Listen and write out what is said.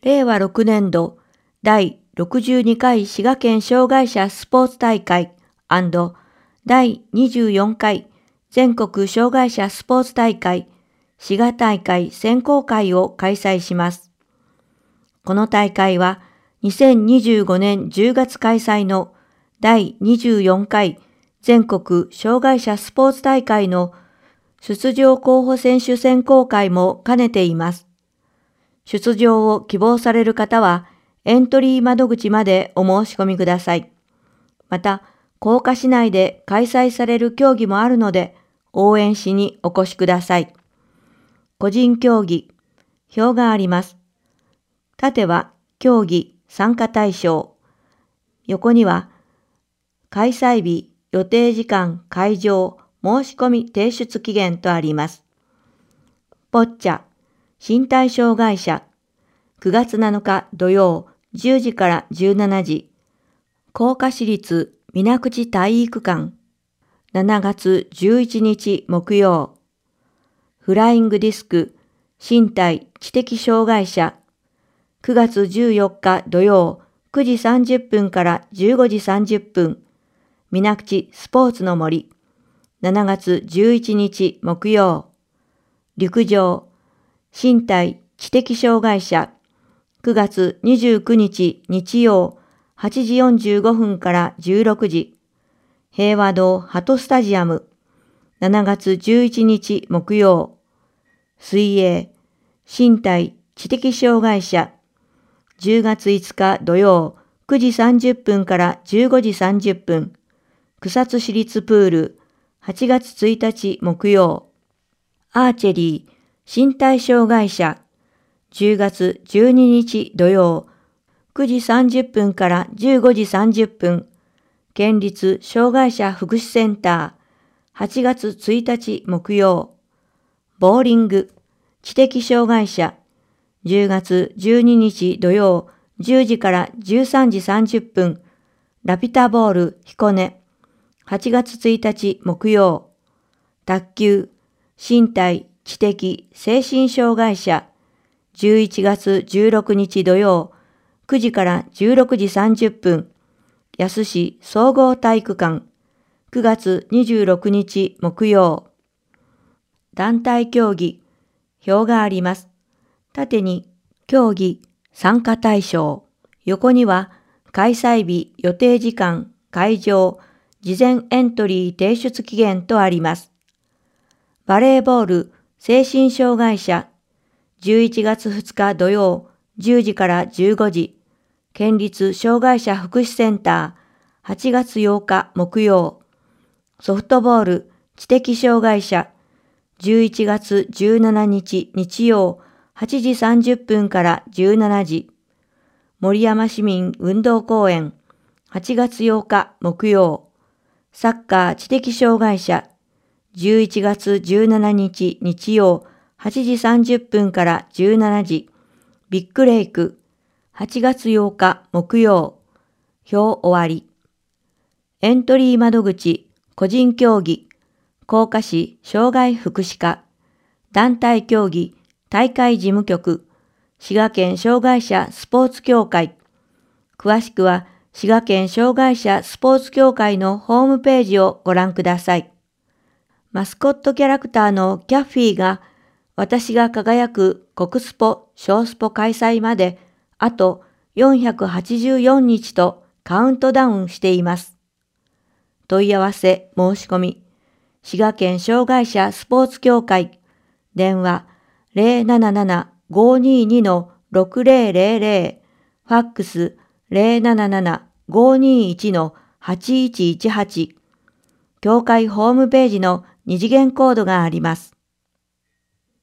令和6年度第62回滋賀県障害者スポーツ大会&第24回全国障害者スポーツ大会滋賀大会選考会を開催します。この大会は2025年10月開催の第24回全国障害者スポーツ大会の出場候補選手選考会も兼ねています。出場を希望される方はエントリー窓口までお申し込みください。また、甲賀市内で開催される競技もあるので応援しにお越しください。個人競技、表があります。縦は競技参加対象。横には開催日、予定時間、会場、申し込み提出期限とあります。ボッチャ、身体障害者、9月7日土曜10時から17時、甲賀市立水口体育館、7月11日木曜、フライングディスク、身体知的障害者、9月14日土曜9時30分から15時30分、水口スポーツの森、7月11日木曜、陸上、身体知的障害者、9月29日日曜8時45分から16時、平和堂ハトスタジアム、7月11日木曜、水泳、身体知的障害者、10月5日土曜9時30分から15時30分、草津市立プール、8月1日木曜、アーチェリー、身体障害者、10月12日土曜、9時30分から15時30分、県立障害者福祉センター、8月1日木曜、ボーリング、知的障害者、10月12日土曜、10時から13時30分、ラピュタボール彦根、8月1日木曜、卓球、身体知的精神障害者、11月16日土曜、9時から16時30分、安市総合体育館、9月26日木曜。団体競技、表があります。縦に競技参加対象、横には開催日、予定時間、会場、事前エントリー提出期限とあります。バレーボール精神障害者、11月2日土曜10時から15時、県立障害者福祉センター、8月8日木曜。ソフトボール知的障害者、11月17日日曜8時30分から17時。森山市民運動公園、8月8日木曜。サッカー知的障害者、11月17日日曜8時30分から17時。ビッグレイク、8月8日木曜。表終わり。エントリー窓口、個人競技、甲賀市障害福祉課、団体競技、大会事務局、滋賀県障害者スポーツ協会。詳しくは滋賀県障害者スポーツ協会のホームページをご覧ください。マスコットキャラクターのキャッフィーが私が輝く国スポ小スポ開催まであと484日とカウントダウンしています。問い合わせ申し込み、滋賀県障害者スポーツ協会、電話 077-522-6000、ファックス 077-521-8118、協会ホームページの二次元コードがあります。